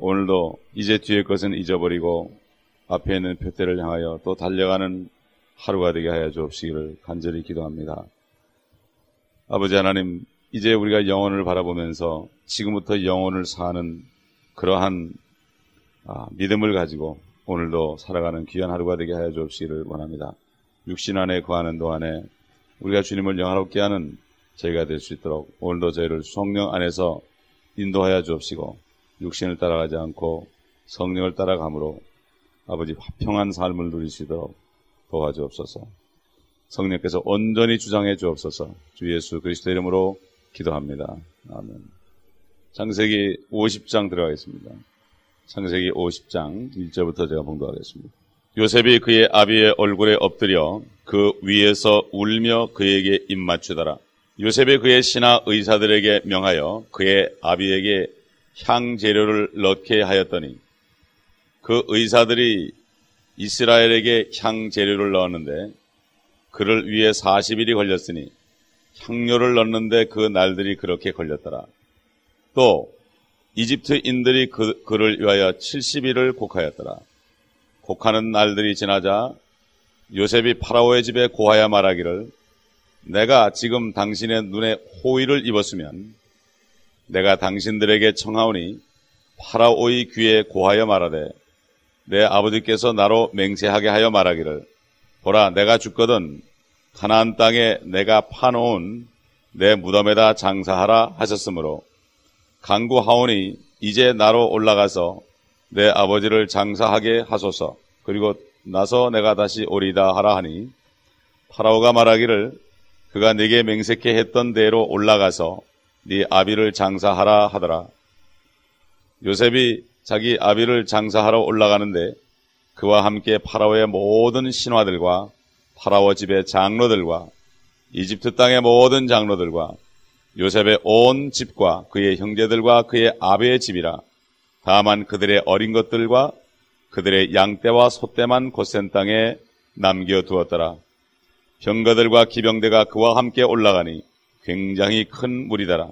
오늘도 이제 뒤의 것은 잊어버리고 앞에 있는 표대를 향하여 또 달려가는 하루가 되게 하여 주옵시기를 간절히 기도합니다. 아버지 하나님, 이제 우리가 영혼을 바라보면서 지금부터 영혼을 사는 그러한 믿음을 가지고 오늘도 살아가는 귀한 하루가 되게 하여 주옵시기를 원합니다. 육신 안에 거하는 동안에 우리가 주님을 영화롭게 하는 저희가 될 수 있도록 오늘도 저희를 성령 안에서 인도하여 주옵시고 육신을 따라가지 않고 성령을 따라감으로 아버지 화평한 삶을 누릴 수 있도록 도와주옵소서. 성령께서 온전히 주장해 주옵소서. 주 예수 그리스도 이름으로 기도합니다. 아멘. 창세기 50장 들어가겠습니다. 창세기 50장 1절부터 제가 봉독하겠습니다. 요셉이 그의 아비의 얼굴에 엎드려 그 위에서 울며 그에게 입맞추더라. 요셉이 그의 신하 의사들에게 명하여 그의 아비에게 향재료를 넣게 하였더니 그 의사들이 이스라엘에게 향재료를 넣었는데 그를 위해 40일이 걸렸으니 향료를 넣는데 그 날들이 그렇게 걸렸더라. 또 이집트인들이 그를 위하여 70일을 곡하였더라. 곡하는 날들이 지나자 요셉이 파라오의 집에 고하여 말하기를 내가 지금 당신의 눈에 호의를 입었으면 내가 당신들에게 청하오니 파라오의 귀에 고하여 말하되 내 아버지께서 나로 맹세하게 하여 말하기를 보라 내가 죽거든 가나안 땅에 내가 파놓은 내 무덤에다 장사하라 하셨으므로 간구하오니 이제 나로 올라가서 내 아버지를 장사하게 하소서. 그리고 나서 내가 다시 오리다 하라 하니 파라오가 말하기를 그가 네게 맹세케 했던 대로 올라가서 네 아비를 장사하라 하더라. 요셉이 자기 아비를 장사하러 올라가는데 그와 함께 파라오의 모든 신하들과 파라오 집의 장로들과 이집트 땅의 모든 장로들과 요셉의 온 집과 그의 형제들과 그의 아비의 집이라. 다만 그들의 어린 것들과 그들의 양떼와 소떼만 고센 땅에 남겨두었더라. 병거들과 기병대가 그와 함께 올라가니 굉장히 큰 무리더라.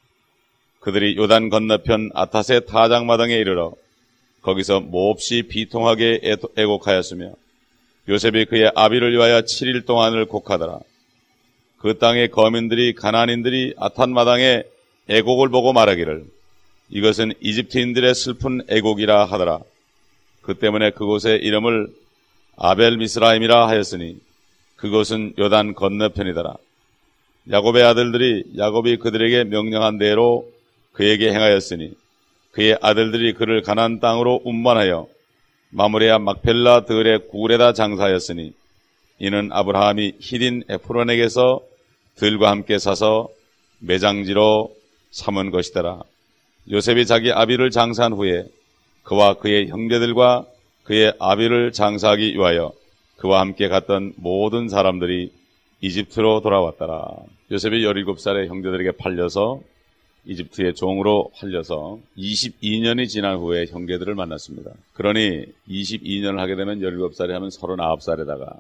그들이 요단 건너편 아탓의 타작마당에 이르러 거기서 몹시 비통하게 애곡하였으며 요셉이 그의 아비를 위하여 7일 동안을 곡하더라. 그 땅의 거민들이 가나안인들이 아탓마당에 애곡을 보고 말하기를 이것은 이집트인들의 슬픈 애곡이라 하더라. 그 때문에 그곳의 이름을 아벨미스라임이라 하였으니 그곳은 요단 건너편이더라. 야곱의 아들들이 야곱이 그들에게 명령한 대로 그에게 행하였으니 그의 아들들이 그를 가나안 땅으로 운반하여 마므레아 막펠라 들의 굴에다 장사하였으니 이는 아브라함이 히딘 에프론에게서 들과 함께 사서 매장지로 삼은 것이더라. 요셉이 자기 아비를 장사한 후에 그와 그의 형제들과 그의 아비를 장사하기 위하여 그와 함께 갔던 모든 사람들이 이집트로 돌아왔더라. 요셉이 17살의 형제들에게 팔려서 이집트의 종으로 팔려서 22년이 지난 후에 형제들을 만났습니다. 그러니 22년을 하게 되면 17살이 하면 39살에다가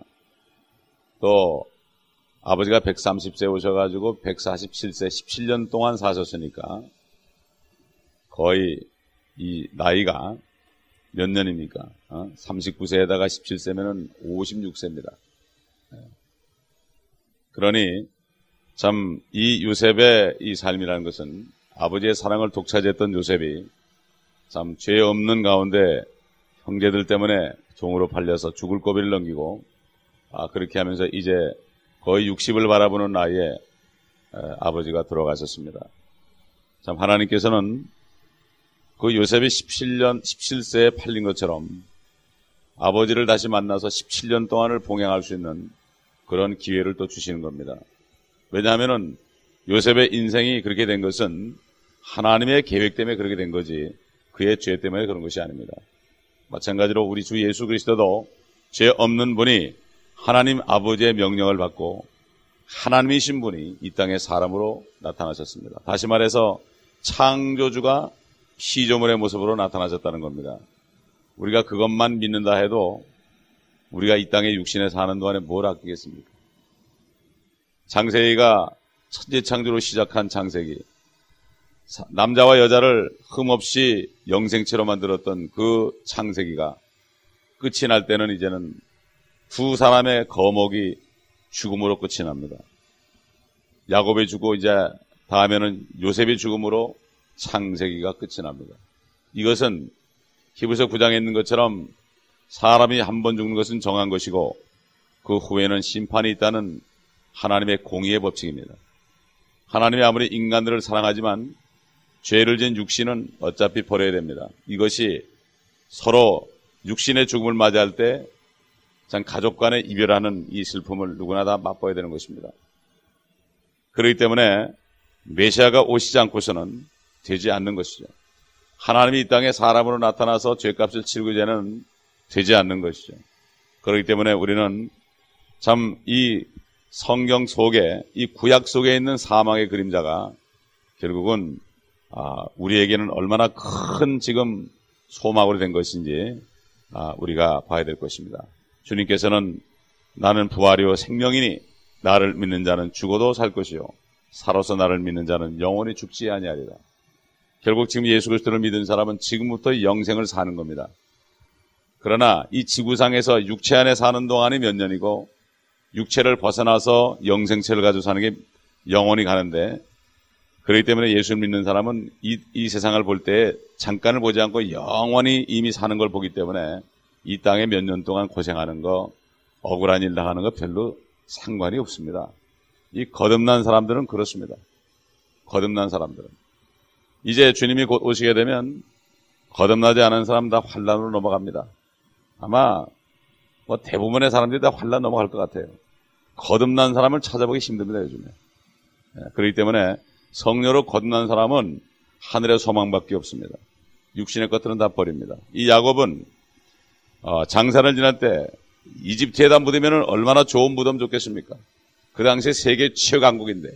또 아버지가 130세 오셔가지고 147세 17년 동안 사셨으니까 거의 이 나이가 몇 년입니까? 39세에다가 17세면은 56세입니다. 그러니 참 이 요셉의 이 삶이라는 것은 아버지의 사랑을 독차지했던 요셉이 참 죄 없는 가운데 형제들 때문에 종으로 팔려서 죽을 고비를 넘기고 그렇게 하면서 이제 거의 60을 바라보는 나이에 아버지가 돌아가셨습니다. 참 하나님께서는 그 요셉이 17세에 팔린 것처럼 아버지를 다시 만나서 17년 동안을 봉양할 수 있는 그런 기회를 또 주시는 겁니다. 왜냐하면은 요셉의 인생이 그렇게 된 것은 하나님의 계획 때문에 그렇게 된 거지 그의 죄 때문에 그런 것이 아닙니다. 마찬가지로 우리 주 예수 그리스도도 죄 없는 분이 하나님 아버지의 명령을 받고 하나님이신 분이 이 땅에 사람으로 나타나셨습니다. 다시 말해서 창조주가 시조물의 모습으로 나타나셨다는 겁니다. 우리가 그것만 믿는다 해도 우리가 이 땅에 육신에 사는 동안에 뭘 아끼겠습니까? 창세기가 천지창조로 시작한 창세기, 남자와 여자를 흠없이 영생체로 만들었던 그 창세기가 끝이 날 때는 이제는 두 사람의 거목이 죽음으로 끝이 납니다. 야곱이 죽고 이제 다음에는 요셉이 죽음으로 창세기가 끝이 납니다. 이것은 히브리서 9장에 있는 것처럼 사람이 한 번 죽는 것은 정한 것이고 그 후에는 심판이 있다는 하나님의 공의의 법칙입니다. 하나님이 아무리 인간들을 사랑하지만 죄를 지은 육신은 어차피 버려야 됩니다. 이것이 서로 육신의 죽음을 맞이할 때 참 가족 간에 이별하는 이 슬픔을 누구나 다 맛봐야 되는 것입니다. 그렇기 때문에 메시아가 오시지 않고서는 되지 않는 것이죠. 하나님이 이 땅에 사람으로 나타나서 죄값을 치르고 이제는 되지 않는 것이죠. 그렇기 때문에 우리는 참 이 성경 속에, 이 구약 속에 있는 사망의 그림자가 결국은 우리에게는 얼마나 큰 지금 소망으로 된 것인지 우리가 봐야 될 것입니다. 주님께서는 나는 부활이요 생명이니 나를 믿는 자는 죽어도 살 것이요 살아서 나를 믿는 자는 영원히 죽지 아니하리라. 결국 지금 예수 그리스도를 믿은 사람은 지금부터 영생을 사는 겁니다. 그러나 이 지구상에서 육체 안에 사는 동안이 몇 년이고 육체를 벗어나서 영생체를 가지고 사는 게 영원히 가는데, 그렇기 때문에 예수를 믿는 사람은 이 세상을 볼 때 잠깐을 보지 않고 영원히 이미 사는 걸 보기 때문에 이 땅에 몇 년 동안 고생하는 거, 억울한 일 당하는 거 별로 상관이 없습니다. 이 거듭난 사람들은 그렇습니다. 거듭난 사람들은 이제 주님이 곧 오시게 되면 거듭나지 않은 사람 다 환난으로 넘어갑니다. 아마 대부분의 사람들이 다 환난 넘어갈 것 같아요. 거듭난 사람을 찾아보기 힘듭니다, 요즘에. 그렇기 때문에 성녀로 거듭난 사람은 하늘의 소망밖에 없습니다. 육신의 것들은 다 버립니다. 이 야곱은 장사를 지날 때 이집트에다 묻으면 얼마나 좋은 무덤 좋겠습니까? 그 당시에 세계 최강국인데,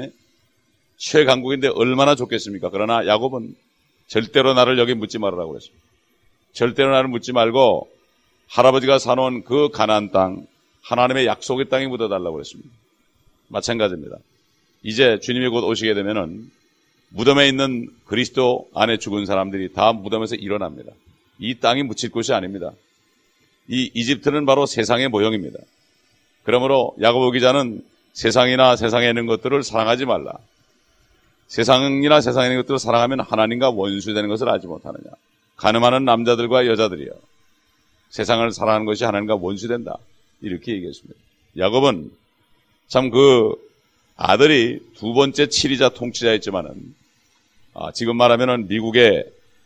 최강국인데 얼마나 좋겠습니까? 그러나 야곱은 절대로 나를 여기 묻지 말으라고 그랬습니다. 절대로 나를 묻지 말고 할아버지가 사놓은 그 가나안 땅, 하나님의 약속의 땅에 묻어달라고 그랬습니다. 마찬가지입니다. 이제 주님이 곧 오시게 되면은 무덤에 있는 그리스도 안에 죽은 사람들이 다 무덤에서 일어납니다. 이 땅이 묻힐 곳이 아닙니다. 이 이집트는 바로 세상의 모형입니다. 그러므로 야고보 기자는 세상이나 세상에 있는 것들을 사랑하지 말라. 세상이나 세상에 있는 것들을 사랑하면 하나님과 원수되는 것을 알지 못하느냐. 가늠하는 남자들과 여자들이여. 세상을 사랑하는 것이 하나님과 원수된다. 이렇게 얘기했습니다. 야곱은 참 그 아들이 두 번째 치리자 통치자였지만은 지금 말하면은 미국의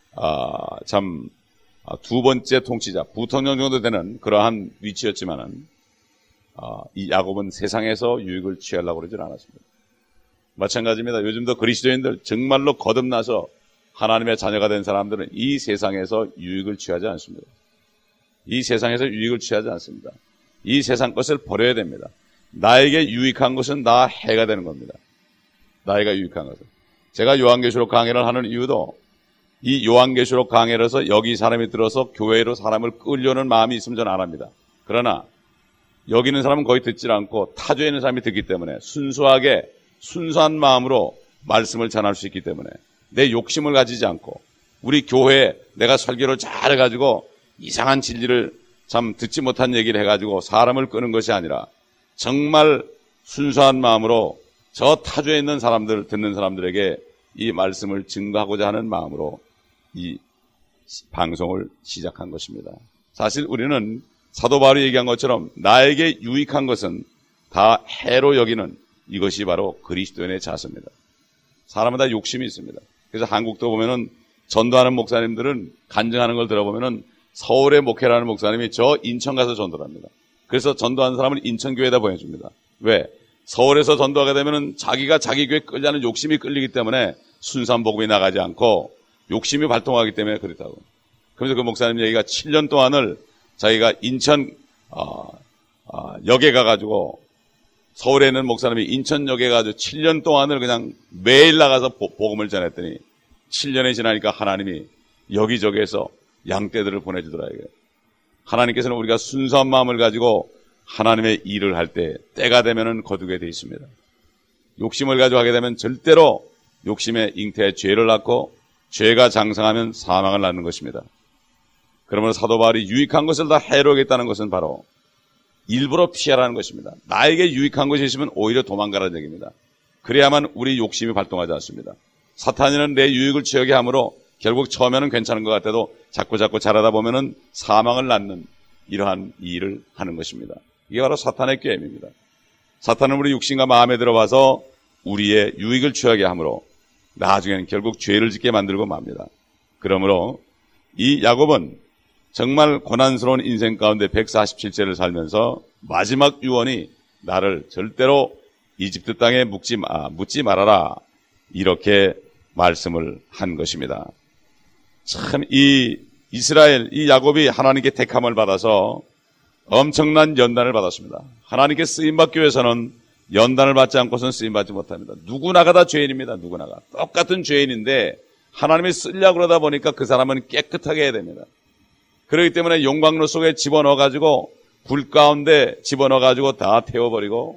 참 두 번째 통치자, 부통령 정도 되는 그러한 위치였지만은 이 야곱은 세상에서 유익을 취하려고 그러진 않았습니다. 마찬가지입니다. 요즘도 그리스도인들 정말로 거듭나서 하나님의 자녀가 된 사람들은 이 세상에서 유익을 취하지 않습니다. 이 세상에서 유익을 취하지 않습니다. 이 세상 것을 버려야 됩니다. 나에게 유익한 것은 다 해가 되는 겁니다. 나에게 유익한 것은. 제가 요한계시록 강해를 하는 이유도 이 요한계시록 강해를 해서 여기 사람이 들어서 교회로 사람을 끌려오는 마음이 있으면 저는 안 합니다. 그러나 여기 있는 사람은 거의 듣지 않고 타주에 있는 사람이 듣기 때문에 순수한 마음으로 말씀을 전할 수 있기 때문에 내 욕심을 가지지 않고 우리 교회에 내가 설교를 잘 해가지고 이상한 진리를 참 듣지 못한 얘기를 해가지고 사람을 끄는 것이 아니라 정말 순수한 마음으로 저 타주에 있는 사람들, 듣는 사람들에게 이 말씀을 증거하고자 하는 마음으로 이 방송을 시작한 것입니다. 사실 우리는 사도 바울이 얘기한 것처럼 나에게 유익한 것은 다 해로 여기는 이것이 바로 그리스도인의 자세입니다. 사람은 다 욕심이 있습니다. 그래서 한국도 보면은 전도하는 목사님들은 간증하는 걸 들어보면은 서울에 목회라는 목사님이 저 인천 가서 전도를 합니다. 그래서 전도하는 사람을 인천교회에다 보내줍니다. 왜? 서울에서 전도하게 되면은 자기가 자기 교회 끌자는 욕심이 끌리기 때문에 순수한 복음이 나가지 않고 욕심이 발동하기 때문에 그렇다고. 그래서 그 목사님 얘기가 7년 동안을 자기가 인천 역에 가가지고 서울에 있는 목사님이 인천역에 가서 7년 동안을 그냥 매일 나가서 복음을 전했더니 7년이 지나니까 하나님이 여기저기에서 양떼들을 보내주더라. 이게. 하나님께서는 우리가 순수한 마음을 가지고 하나님의 일을 할 때 때가 되면은 거두게 되어 있습니다. 욕심을 가지고 하게 되면 절대로 욕심에 잉태에 죄를 낳고 죄가 장성하면 사망을 낳는 것입니다. 그러므로 사도 바울이 유익한 것을 다 해로우겠다는 것은 바로 일부러 피하라는 것입니다. 나에게 유익한 것이 있으면 오히려 도망가라는 얘기입니다. 그래야만 우리 욕심이 발동하지 않습니다. 사탄이는 내 유익을 취하게 하므로 결국 처음에는 괜찮은 것 같아도 자꾸 자라다 보면은 사망을 낳는 이러한 일을 하는 것입니다. 이게 바로 사탄의 게임입니다. 사탄은 우리 육신과 마음에 들어와서 우리의 유익을 취하게 하므로 나중에는 결국 죄를 짓게 만들고 맙니다. 그러므로 이 야곱은 정말 고난스러운 인생 가운데 147세를 살면서 마지막 유언이 나를 절대로 이집트 땅에 묻지 말아라, 이렇게 말씀을 한 것입니다. 참 이 이스라엘, 이 야곱이 하나님께 택함을 받아서 엄청난 연단을 받았습니다. 하나님께 쓰임받기 위해서는 연단을 받지 않고서는 쓰임받지 못합니다. 누구나가 다 죄인입니다. 누구나가 똑같은 죄인인데 하나님이 쓰려고 그러다 보니까 그 사람은 깨끗하게 해야 됩니다. 그렇기 때문에 용광로 속에 집어넣어가지고 불 가운데 집어넣어가지고 다 태워버리고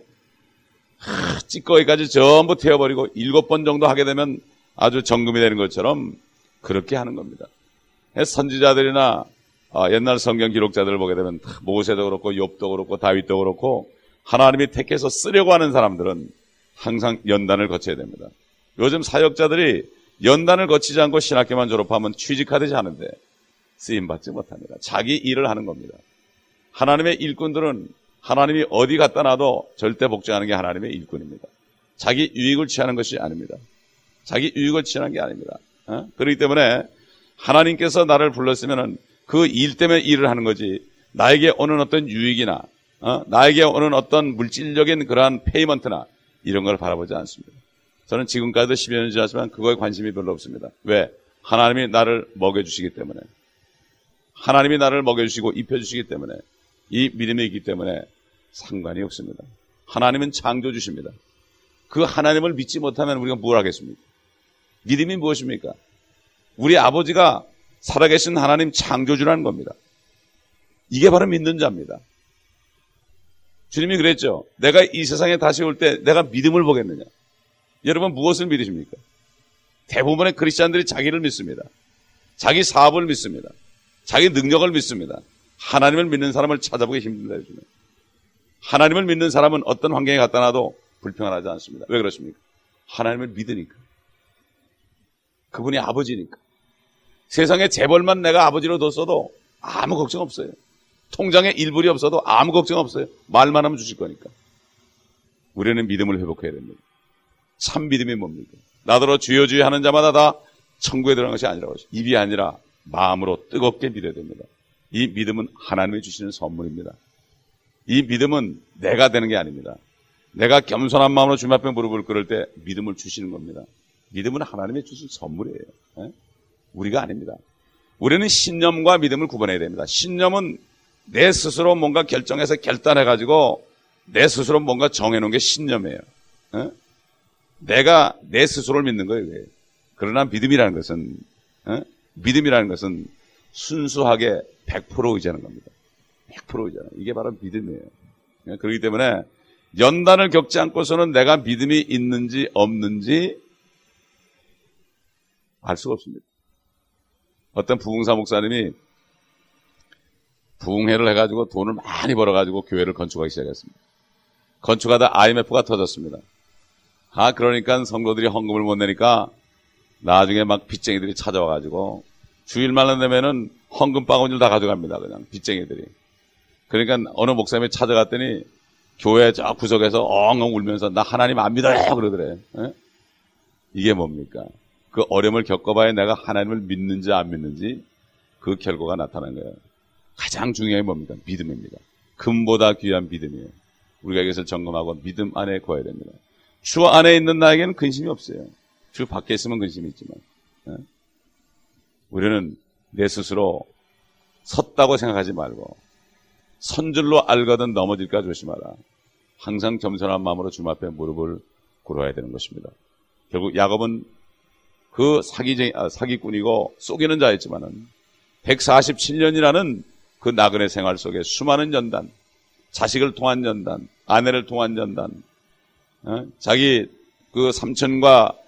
찌꺼기까지 전부 태워버리고 7번 정도 하게 되면 아주 정금이 되는 것처럼 그렇게 하는 겁니다. 선지자들이나 옛날 성경 기록자들을 보게 되면 모세도 그렇고 욥도 그렇고 다윗도 그렇고 하나님이 택해서 쓰려고 하는 사람들은 항상 연단을 거쳐야 됩니다. 요즘 사역자들이 연단을 거치지 않고 신학교만 졸업하면 취직하듯이 하는데 쓰임받지 못합니다. 자기 일을 하는 겁니다. 하나님의 일꾼들은 하나님이 어디 갖다 놔도 절대 복종하는 게 하나님의 일꾼입니다. 자기 유익을 취하는 것이 아닙니다. 자기 유익을 취하는 게 아닙니다. 그렇기 때문에 하나님께서 나를 불렀으면 그 일 때문에 일을 하는 거지 나에게 오는 어떤 유익이나 나에게 오는 어떤 물질적인 그러한 페이먼트나 이런 걸 바라보지 않습니다. 저는 지금까지도 10여 년 지났지만 그거에 관심이 별로 없습니다. 왜? 하나님이 나를 먹여주시기 때문에, 하나님이 나를 먹여주시고 입혀주시기 때문에, 이 믿음이 있기 때문에 상관이 없습니다. 하나님은 창조주십니다. 그 하나님을 믿지 못하면 우리가 뭘 하겠습니까? 믿음이 무엇입니까? 우리 아버지가 살아계신 하나님 창조주라는 겁니다. 이게 바로 믿는 자입니다. 주님이 그랬죠. 내가 이 세상에 다시 올 때 내가 믿음을 보겠느냐. 여러분 무엇을 믿으십니까? 대부분의 크리스찬들이 자기를 믿습니다. 자기 사업을 믿습니다. 자기 능력을 믿습니다. 하나님을 믿는 사람을 찾아보기 힘듭니다. 요즘에. 하나님을 믿는 사람은 어떤 환경에 갖다 놔도 불평하지 않습니다. 왜 그렇습니까? 하나님을 믿으니까. 그분이 아버지니까. 세상에 재벌만 내가 아버지로 뒀어도 아무 걱정 없어요. 통장에 일불이 없어도 아무 걱정 없어요. 말만 하면 주실 거니까. 우리는 믿음을 회복해야 됩니다. 참 믿음이 뭡니까? 나더러 주여 주여 하는 자마다 다 천국에 들어간 것이 아니라고 하죠. 입이 아니라 마음으로 뜨겁게 믿어야 됩니다. 이 믿음은 하나님이 주시는 선물입니다. 이 믿음은 내가 되는 게 아닙니다. 내가 겸손한 마음으로 주님 앞에 무릎을 꿇을 때 믿음을 주시는 겁니다. 믿음은 하나님이 주신 선물이에요. 우리가 아닙니다. 우리는 신념과 믿음을 구분해야 됩니다. 신념은 내 스스로 뭔가 결정해서 결단해가지고 내 스스로 뭔가 정해놓은 게 신념이에요. 내가 내 스스로를 믿는 거예요. 그러나 믿음이라는 것은 순수하게 100% 의지하는 겁니다. 100% 의지하는. 이게 바로 믿음이에요. 그렇기 때문에 연단을 겪지 않고서는 내가 믿음이 있는지 없는지 알 수가 없습니다. 어떤 부흥사 목사님이 부흥회를 해가지고 돈을 많이 벌어가지고 교회를 건축하기 시작했습니다. 건축하다 IMF가 터졌습니다. 그러니까 성도들이 헌금을 못 내니까 나중에 막 빚쟁이들이 찾아와가지고 주일만 되면은 헌금 바구니를 다 가져갑니다. 그냥 빚쟁이들이. 그러니까 어느 목사님이 찾아갔더니 교회 저 구석에서 엉엉 울면서 나 하나님 안 믿어요 그러더래. 이게 뭡니까? 그 어려움을 겪어봐야 내가 하나님을 믿는지 안 믿는지 그 결과가 나타나는 거예요. 가장 중요한 게 뭡니까? 믿음입니다. 금보다 귀한 믿음이에요. 우리가 이것을 점검하고 믿음 안에 거해야 됩니다. 주 안에 있는 나에게는 근심이 없어요. 주 밖에 있으면 근심이 있지만 우리는 내 스스로 섰다고 생각하지 말고 선 줄로 알거든 넘어질까 조심하라. 항상 겸손한 마음으로 주님 앞에 무릎을 꿇어야 되는 것입니다. 결국 야곱은 그 사기꾼이고 속이는 자였지만은 147년이라는 그 나그네 생활 속에 수많은 연단, 자식을 통한 연단, 아내를 통한 연단, 자기 그 삼촌과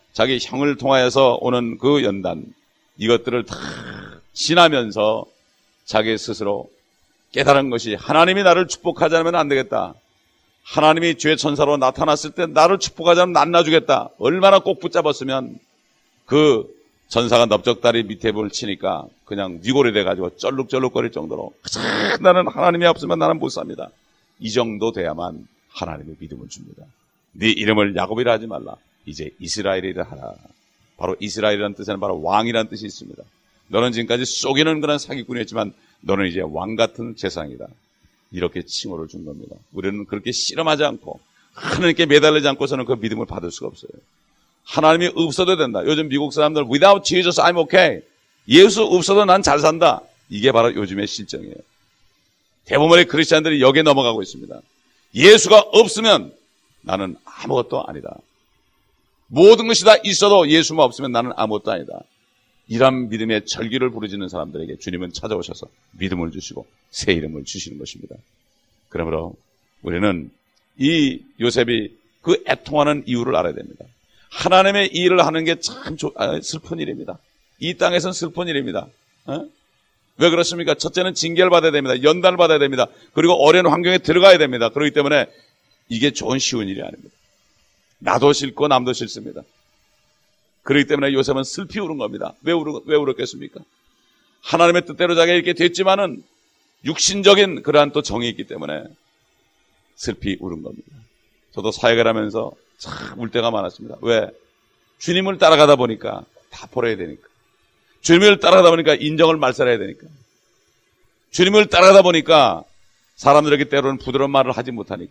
자기 형을 통하여서 오는 그 연단, 이것들을 다 지나면서 자기 스스로 깨달은 것이 하나님이 나를 축복하지 않으면 안 되겠다. 하나님이 주의 천사로 나타났을 때 나를 축복하지 않으면 안 놔주겠다. 얼마나 꼭 붙잡았으면 그 전사가 넓적다리 밑에 볼을 치니까 그냥 위골이 돼가지고 쩔룩쩔룩거릴 정도로 나는 하나님이 없으면 나는 못 삽니다. 이 정도 돼야만 하나님의 믿음을 줍니다. 네 이름을 야곱이라 하지 말라. 이제 이스라엘이라 하라. 바로 이스라엘이라는 뜻에는 바로 왕이라는 뜻이 있습니다. 너는 지금까지 속이는 그런 사기꾼이었지만 너는 이제 왕 같은 재상이다. 이렇게 칭호를 준 겁니다. 우리는 그렇게 씨름하지 않고 하나님께 매달리지 않고서는 그 믿음을 받을 수가 없어요. 하나님이 없어도 된다. 요즘 미국 사람들 without Jesus I'm okay. 예수 없어도 난 잘 산다. 이게 바로 요즘의 실정이에요. 대부분의 크리스찬들이 여기에 넘어가고 있습니다. 예수가 없으면 나는 아무것도 아니다. 모든 것이 다 있어도 예수만 없으면 나는 아무것도 아니다. 이런 믿음의 절기를 부르짖는 사람들에게 주님은 찾아오셔서 믿음을 주시고 새 이름을 주시는 것입니다. 그러므로 우리는 이 요셉이 그 애통하는 이유를 알아야 됩니다. 하나님의 일을 하는 게 참 슬픈 일입니다. 이 땅에서는 슬픈 일입니다. 왜 그렇습니까? 첫째는 징계를 받아야 됩니다. 연단을 받아야 됩니다. 그리고 어려운 환경에 들어가야 됩니다. 그렇기 때문에 이게 좋은 쉬운 일이 아닙니다. 나도 싫고 남도 싫습니다. 그렇기 때문에 요셉은 슬피 울은 겁니다. 왜 울었겠습니까? 하나님의 뜻대로 자기가 이렇게 됐지만은 육신적인 그러한 또 정이 있기 때문에 슬피 울은 겁니다. 저도 사역을 하면서 참 울 때가 많았습니다. 왜? 주님을 따라가다 보니까 다 버려야 되니까. 주님을 따라가다 보니까 인정을 말살해야 되니까. 주님을 따라가다 보니까 사람들에게 때로는 부드러운 말을 하지 못하니까.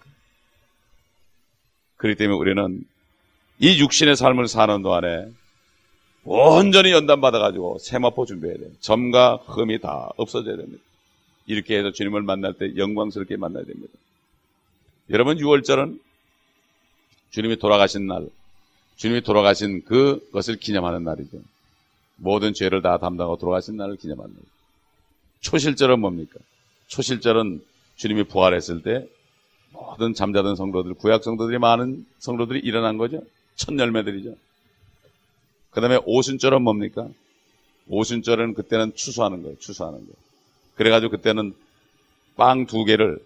그렇기 때문에 우리는 이 육신의 삶을 사는 동안에 온전히 연단받아가지고 세마포 준비해야 돼요. 점과 흠이 다 없어져야 됩니다. 이렇게 해서 주님을 만날 때 영광스럽게 만나야 됩니다. 여러분 6월절은 주님이 돌아가신 날, 주님이 돌아가신 그것을 기념하는 날이죠. 모든 죄를 다 담당하고 돌아가신 날을 기념하는 날. 초실절은 뭡니까? 초실절은 주님이 부활했을 때 모든 잠자던 성도들, 구약 성도들이 많은 성도들이 일어난 거죠. 첫 열매들이죠. 그 다음에 오순절은 뭡니까? 오순절은 그때는 추수하는 거예요. 추수하는 거예요. 그래가지고 그때는 빵 두 개를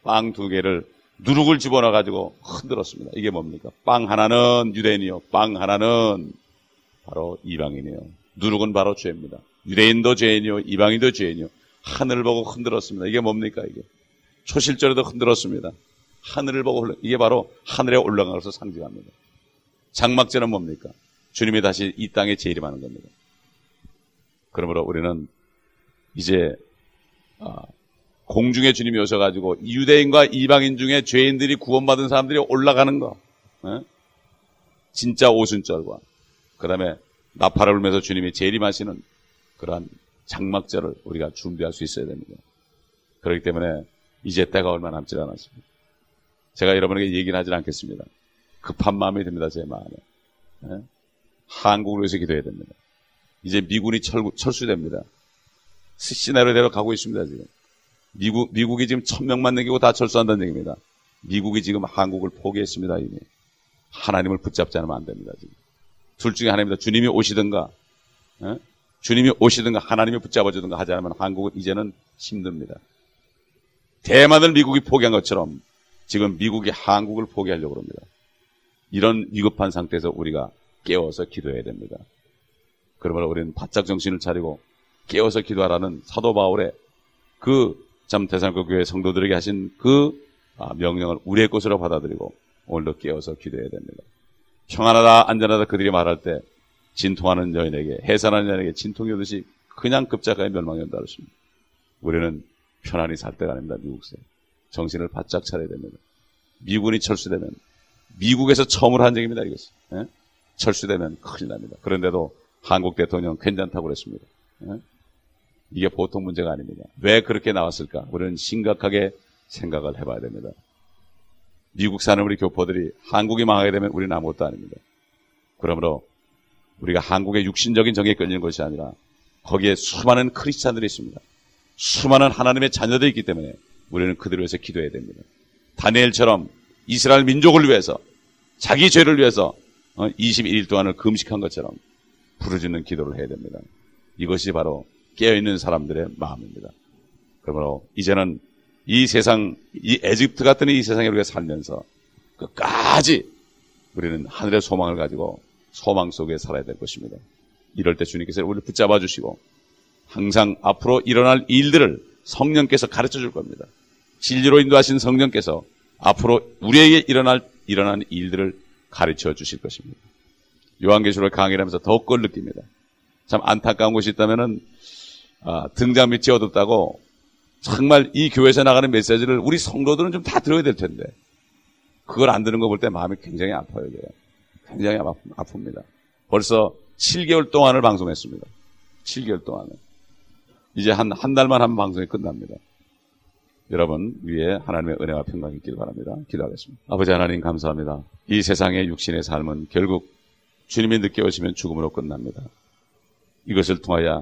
누룩을 집어넣어가지고 흔들었습니다. 이게 뭡니까? 빵 하나는 유대인이요. 빵 하나는 바로 이방인이요. 누룩은 바로 죄입니다. 유대인도 죄인이요. 이방인도 죄인이요. 하늘을 보고 흔들었습니다. 이게 뭡니까? 이게 초실절에도 흔들었습니다. 하늘을 보고 이게 바로 하늘에 올라간 것을 상징합니다. 장막절은 뭡니까? 주님이 다시 이 땅에 재림하는 겁니다. 그러므로 우리는 이제 공중에 주님이 오셔가지고 유대인과 이방인 중에 죄인들이 구원받은 사람들이 올라가는 거, 진짜 오순절과 그 다음에 나팔을 울면서 주님이 재림하시는 그러한 장막절을 우리가 준비할 수 있어야 됩니다. 그렇기 때문에 이제 때가 얼마 남지 않았습니다. 제가 여러분에게 얘기는 하진 않겠습니다. 급한 마음이 듭니다. 제 마음에. 한국을 위해서 기도해야 됩니다. 이제 미군이 철수됩니다. 시나리오대로 가고 있습니다. 지금 미국이 지금 1000명만 남기고 다 철수한다는 얘기입니다. 미국이 지금 한국을 포기했습니다. 이미 하나님을 붙잡지 않으면 안 됩니다. 지금 둘 중에 하나입니다. 주님이 오시든가 하나님이 붙잡아주든가 하지 않으면 한국은 이제는 힘듭니다. 대만을 미국이 포기한 것처럼 지금 미국이 한국을 포기하려고 합니다. 이런 위급한 상태에서 우리가 깨워서 기도해야 됩니다. 그러므로 우리는 바짝 정신을 차리고 깨워서 기도하라는 사도 바울의 그 참 데살로니가 교회 성도들에게 하신 그 명령을 우리의 것으로 받아들이고 오늘도 깨워서 기도해야 됩니다. 평안하다 안전하다 그들이 말할 때 진통하는 여인에게 해산하는 여인에게 진통이 오듯이 그냥 급작하게 멸망이 온다 그랬습니다. 우리는 편안히 살 때가 아닙니다. 미국세 정신을 바짝 차려야 됩니다. 미군이 철수되면 미국에서 처음으로 한 적입니다. 이것은 철수되면 큰일 납니다. 그런데도 한국 대통령 괜찮다고 그랬습니다. 이게 보통 문제가 아닙니다. 왜 그렇게 나왔을까? 우리는 심각하게 생각을 해봐야 됩니다. 미국 사는 우리 교포들이 한국이 망하게 되면 우리는 아무것도 아닙니다. 그러므로 우리가 한국의 육신적인 정에 끌리는 것이 아니라 거기에 수많은 크리스찬들이 있습니다. 수많은 하나님의 자녀들이 있기 때문에 우리는 그들을 위해서 기도해야 됩니다. 다니엘처럼 이스라엘 민족을 위해서 자기 죄를 위해서 21일 동안을 금식한 것처럼 부르짖는 기도를 해야 됩니다. 이것이 바로 깨어있는 사람들의 마음입니다. 그러므로 이제는 이 세상, 이 에집트 같은 이 세상에 우리가 살면서 끝까지 우리는 하늘의 소망을 가지고 소망 속에 살아야 될 것입니다. 이럴 때 주님께서 우리를 붙잡아 주시고 항상 앞으로 일어날 일들을 성령께서 가르쳐 줄 겁니다. 진리로 인도하신 성령께서 앞으로 우리에게 일어난 일들을 가르쳐 주실 것입니다. 요한계시록을 강의를 하면서 더욱 그걸 느낍니다. 참 안타까운 것이 있다면은 등잔 밑이 어둡다고 정말 이 교회에서 나가는 메시지를 우리 성도들은 좀 다 들어야 될 텐데 그걸 안 들은 거 볼 때 마음이 굉장히 아파요. 굉장히 아픕니다. 벌써 7개월 동안을 방송했습니다. 7개월 동안을. 이제 한 달만 하면 방송이 끝납니다. 여러분 위에 하나님의 은혜와 평강이 있길 바랍니다. 기도하겠습니다. 아버지 하나님 감사합니다. 이 세상의 육신의 삶은 결국 주님이 늦게 오시면 죽음으로 끝납니다. 이것을 통하여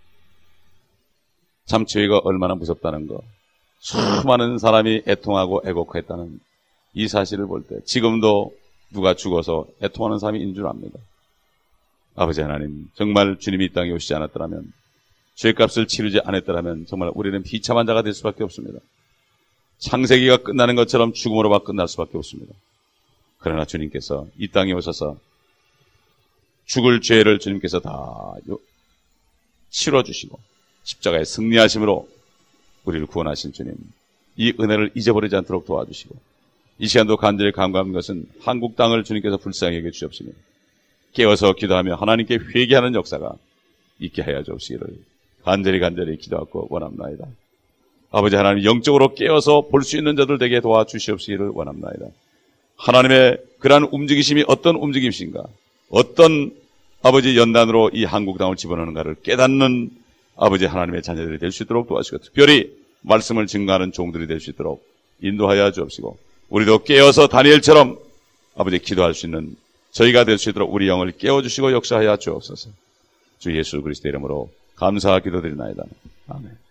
참 죄가 얼마나 무섭다는 것, 수많은 사람이 애통하고 애곡했다는 이 사실을 볼 때 지금도 누가 죽어서 애통하는 사람이 있는 줄 압니다. 아버지 하나님, 정말 주님이 이 땅에 오시지 않았더라면, 죄값을 치르지 않았더라면 정말 우리는 비참한 자가 될 수밖에 없습니다. 창세기가 끝나는 것처럼 죽음으로만 끝날 수밖에 없습니다. 그러나 주님께서 이 땅에 오셔서 죽을 죄를 주님께서 다 치러주시고 십자가에 승리하심으로 우리를 구원하신 주님, 이 은혜를 잊어버리지 않도록 도와주시고 이 시간도 간절히 간구하는 것은 한국 땅을 주님께서 불쌍히 여겨 주옵시며 깨어서 기도하며 하나님께 회개하는 역사가 있게 하여 주옵시기를 간절히 기도하고 원합나이다. 아버지 하나님, 영적으로 깨어서 볼 수 있는 자들 되게 도와주시옵시기를 원합나이다. 하나님의 그러한 움직이심이 어떤 움직임이신가, 어떤 아버지 연단으로 이 한국 땅을 집어넣는가를 깨닫는 아버지 하나님의 자녀들이 될 수 있도록 도와주시고 특별히 말씀을 증거하는 종들이 될 수 있도록 인도하여 주옵시고 우리도 깨어서 다니엘처럼 아버지 기도할 수 있는 저희가 될 수 있도록 우리 영을 깨워주시고 역사하여 주옵소서. 주 예수 그리스도의 이름으로 감사하 기도드리나이다. 아멘.